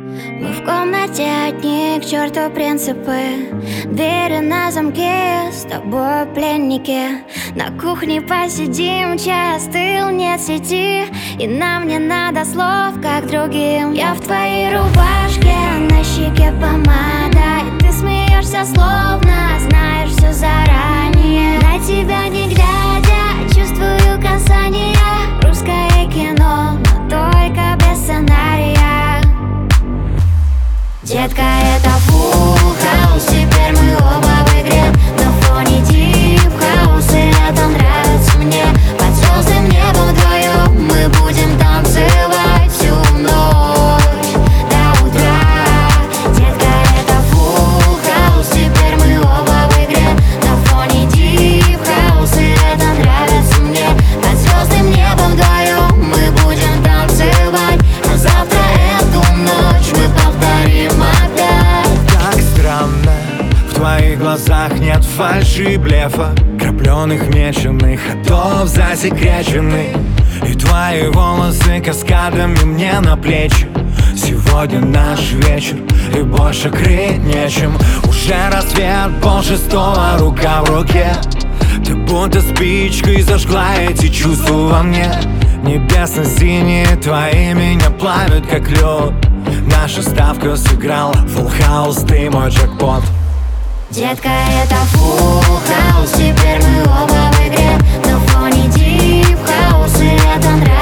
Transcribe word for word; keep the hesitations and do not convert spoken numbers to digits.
Мы в комнате одни, к черту принципы. Двери на замке, с тобой пленники. На кухне посидим, чай остыл, нет сети. И нам не надо слов, как другим. Я в твоей рубашке, на щеке помада. И ты смеешься, словно знаешь все заранее. На тебя не глядя, чувствую касание. Русское кино, но только без сценария. Детка, это фулл хаус, теперь мы оба в игре. На фоне дип хаус, и это нравится мне. Под звездным небом вдвоем мы будем танцевать всю ночь до утра. Детка, это фулл хаус, теперь мы оба в игре. На фоне дип хаус, и это нравится мне. Под звездным небом вдвоем мы будем танцевать. А завтра эту ночь мы повторим. В твоих глазах нет фальши и блефа, крапленых меченых ходов засекреченных. И твои волосы каскадами мне на плечи. Сегодня наш вечер, и больше крыть нечем. Уже рассвет, полшестого, рука в руке. Ты будто спичкой зажгла эти чувства во мне. Небесно-синие твои меня плавят, как лед. Наша ставка сыграла, фулл хаус, ты мой джекпот. Детка, это фулл хаус, теперь мы оба в игре. На фоне дип хаус, и это нравится.